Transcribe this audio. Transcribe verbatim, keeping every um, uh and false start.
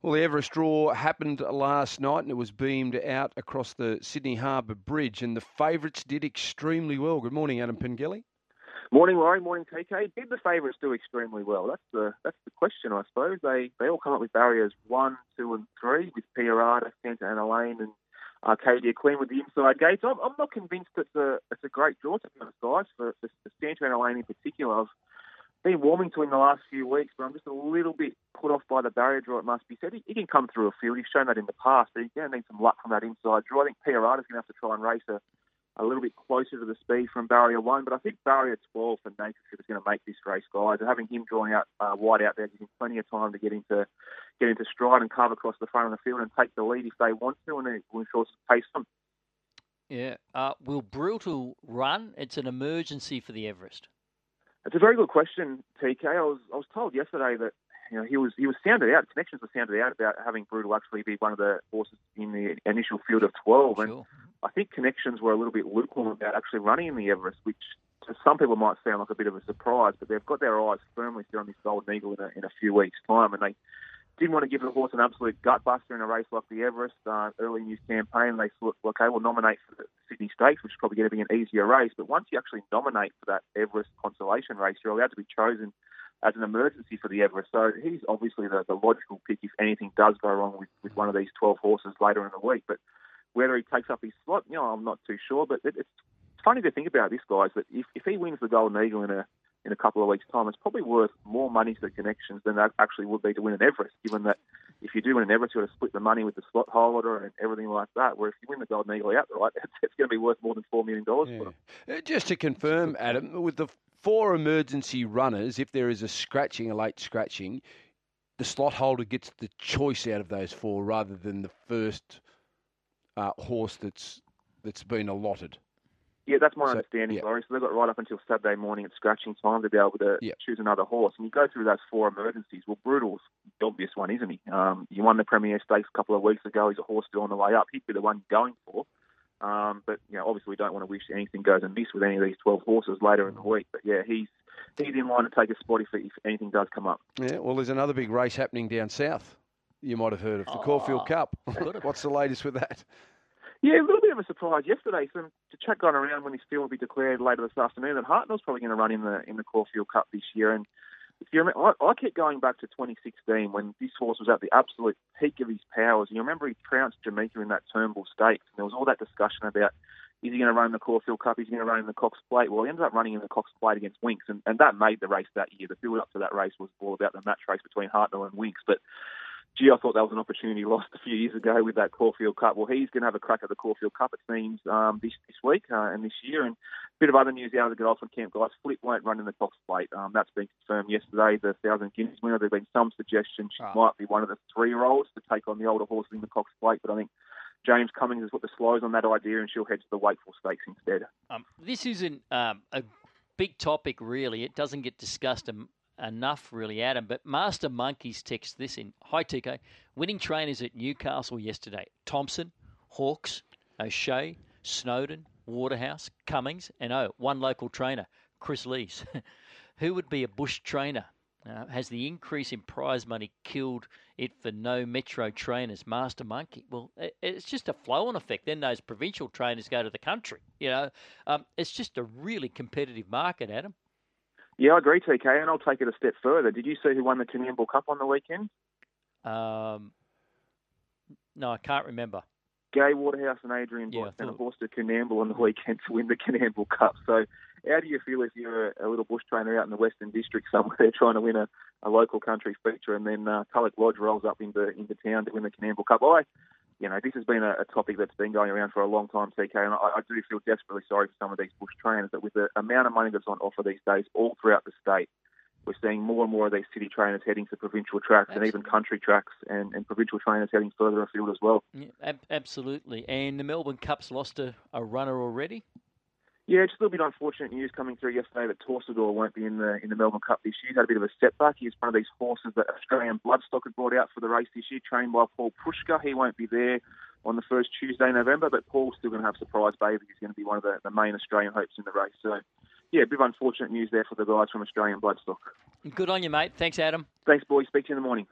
Well, the Everest draw happened last night and it was beamed out across the Sydney Harbour Bridge and the favourites did extremely well. Good morning, Adam Pengelly. Morning, Laurie. Morning, T K. Did the favourites do extremely well? That's the that's the question, I suppose. They they all come up with barriers one, two, and three with Piarada, Santa Ana Lane, and Arcadia Queen with the inside gates. I'm, I'm not convinced it's a it's a great draw, to be honest, guys. For, for, for Santa Ana Lane in particular, I've been warming to him the last few weeks, but I'm just a little bit put off by the barrier draw, it must be said. He, he can come through a field. He's shown that in the past, but he's going to need some luck from that inside draw. I think Piarada's going to have to try and race a a little bit closer to the speed from barrier one, but I think barrier twelve for Nature is going to make this race, guys. And having him drawing out uh, wide out there gives him plenty of time to get into get into stride and carve across the front of the field and take the lead if they want to, and then we'll ensure some pace them. Yeah. Uh, will Brutal run? It's an emergency for the Everest. It's a very good question, T K. I was I was told yesterday that you know he was he was sounded out. Connections were sounded out about having Brutal actually be one of the horses in the initial field of twelve. Sure. And I think Connections were a little bit lukewarm about actually running in the Everest, which to some people might sound like a bit of a surprise, but they've got their eyes firmly set on this Golden Eagle in a, in a few weeks' time, and they didn't want to give the horse an absolute gutbuster in a race like the Everest uh, early in his campaign. They thought, okay, we'll nominate for the Sydney Stakes, which is probably going to be an easier race, but once you actually nominate for that Everest consolation race, you're allowed to be chosen as an emergency for the Everest. So he's obviously the, the logical pick if anything does go wrong with, with one of these twelve horses later in the week. But whether he takes up his slot, you know, I'm not too sure. But it, it's funny to think about this, guys, that if, if he wins the Golden Eagle in a in a couple of weeks' time, it's probably worth more money to the Connections than that actually would be to win an Everest, given that if you do win an Everest, you've got to split the money with the slot holder and everything like that, where if you win the Golden Eagle outright, it's, it's going to be worth more than four million dollars Yeah. for them. Just to confirm, Adam, with the four emergency runners, if there is a scratching, a late scratching, the slot holder gets the choice out of those four rather than the first uh, horse that's that's been allotted. Yeah, that's my So, understanding, yeah. Laurie. So they've got right up until Saturday morning at scratching time to be able to Yeah. choose another horse. And you go through those four emergencies. Well, Brutal's the obvious one, isn't he? Um, you won the Premier Stakes a couple of weeks ago. He's a horse still on the way up. He'd be the one you're going for. Um, but, you know, obviously we don't want to wish anything goes amiss with any of these twelve horses later in the week. But, yeah, he's he's in line to take a spot if, if anything does come up. Yeah, well, there's another big race happening down south. You might have heard of the Caulfield Oh, Cup. good. What's the latest with that? Yeah, a little bit of a surprise yesterday. Some to chat going around when his field will be declared later this afternoon that Hartnell's probably going to run in the in the Caulfield Cup this year. And if you remember, I, I keep going back to twenty sixteen when this horse was at the absolute peak of his powers. You remember he trounced Jamaica in that Turnbull Stakes, and there was all that discussion about is he going to run the Caulfield Cup, is he going to run in the Cox Plate? Well, he ended up running in the Cox Plate against Winks, and, and that made the race that year. The build up to that race was all about the match race between Hartnell and Winks, but gee, I thought that was an opportunity lost a few years ago with that Caulfield Cup. Well, he's going to have a crack at the Caulfield Cup, it seems, um, this this week uh, and this year. And a bit of other news out of the Godolphin camp, guys. Flip won't run in the Cox Plate. Um, that's been confirmed yesterday. The Thousand Guineas winner, there have been some suggestion she Right. might be one of the three-year-olds to take on the older horses in the Cox Plate. But I think James Cummings has put the slows on that idea, and she'll head to the Wakeful Stakes instead. Um, this isn't um, a big topic, really. It doesn't get discussed em- enough, really, Adam. But Master Monkeys text this in. Hi, T K. Winning trainers at Newcastle yesterday. Thompson, Hawkes, O'Shea, Snowden, Waterhouse, Cummings, and oh, one local trainer, Chris Lees. Who would be a bush trainer? Uh, has the increase in prize money killed it for no metro trainers? Master Monkey. Well, it, it's just a flow-on effect. Then those provincial trainers go to the country. You know, um, it's just a really competitive market, Adam. Yeah, I agree, T K, and I'll take it a step further. Did you see who won the Coonamble Cup on the weekend? Um, no, I can't remember. Gay Waterhouse and Adrian Yeah, Boyce I and a thought- horse to Coonamble on the weekend to win the Coonamble Cup. So how do you feel if you're a, a little bush trainer out in the Western District somewhere trying to win a, a local country feature, and then uh, Tulloch Lodge rolls up into into town to win the Coonamble Cup? I, you know, this has been a, a topic that's been going around for a long time, T K, and I, I do feel desperately sorry for some of these bush trainers that with the amount of money that's on offer these days all throughout the state, we're seeing more and more of these city trainers heading to provincial tracks and even country tracks, and, and provincial trainers heading further afield as well. Yeah, ab- absolutely. And the Melbourne Cup's lost a, a runner already? Yeah, just a little bit unfortunate news coming through yesterday that Torsador won't be in the in the Melbourne Cup this year. He's had a bit of a setback. He's one of these horses that Australian Bloodstock had brought out for the race this year, trained by Paul Pushka. He won't be there on the first Tuesday in November, but Paul's still going to have surprise baby. He's going to be one of the, the main Australian hopes in the race. So, yeah, a bit of unfortunate news there for the guys from Australian Bloodstock. Good on you, mate. Thanks, Adam. Thanks, boys. Speak to you in the morning.